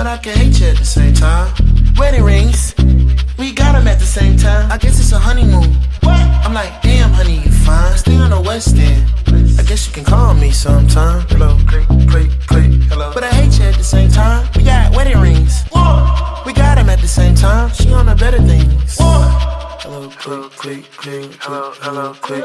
but I can hate you at the same time. Wedding rings, we got them at the same time. I guess it's a honeymoon. What? I'm like, damn, honey, you fine. Stay on the West End. I guess you can call me sometime. Hello, click, hello. But I hate you at the same time. We got wedding rings. What? We got them at the same time. She on the better things. What? Hello, click, hello, click.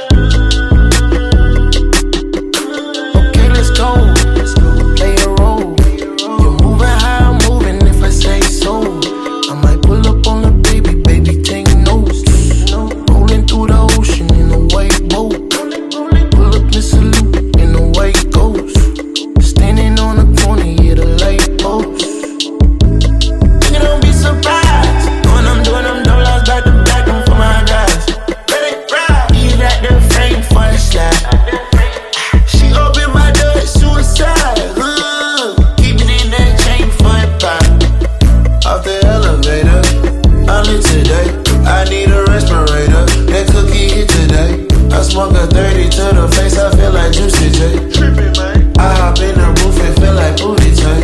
Okay, let's go. Play a role. You're moving how I'm moving if I say so. I might pull up on the baby, take notes. Rolling through the ocean in a white boat. Pull up and salute in a white ghost. Standing on the corner, yeah, the light post. You don't be surprised when I'm doing them dollars back to back, them for my guys. Let it ride. He's at the frame for a slide. She opened my door, it's suicide. Keep it in that chain for a pop. Off the elevator, I live today. I need a respirator. That cookie hit today. I smoke a 30 to the face. I feel like Juicy J. Trippin', man. I hop in the roof and feel like booty tight.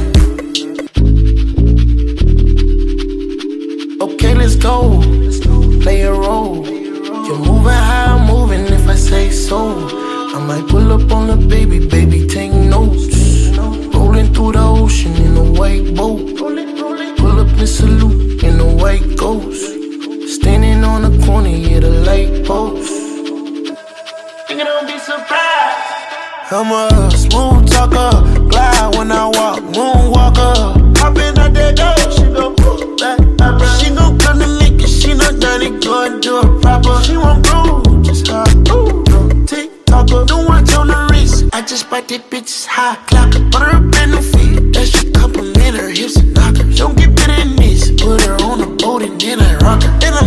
Okay, let's go. Play a role. You're moving how I'm moving if I say so. I might pull up on the baby, take notes. Rolling through the ocean in a white boat. Pull up and salute in a white ghost. Standing on the corner, yeah, the light post. You don't be surprised. I'm a smooth talker, glide when I walk, moonwalker. Hopping out that door, she gon' pull back. She gon' come to me, cause she know Johnny go and do it proper. She won't groove, just hop, TikToker. Don't watch on the wrist, I just bite that bitch's high clock. Put her up in the feet, that shit compliment her hips and knock her. Don't get better than this, put her on a boat and then I rock her. Then I